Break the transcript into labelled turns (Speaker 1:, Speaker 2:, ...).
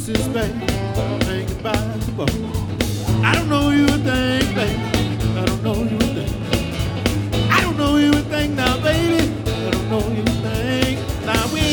Speaker 1: pieces, baby. Think about the ball. I don't know you would think, baby. I don't know you would think. I don't know you would think now, baby. I don't know you would think. Now we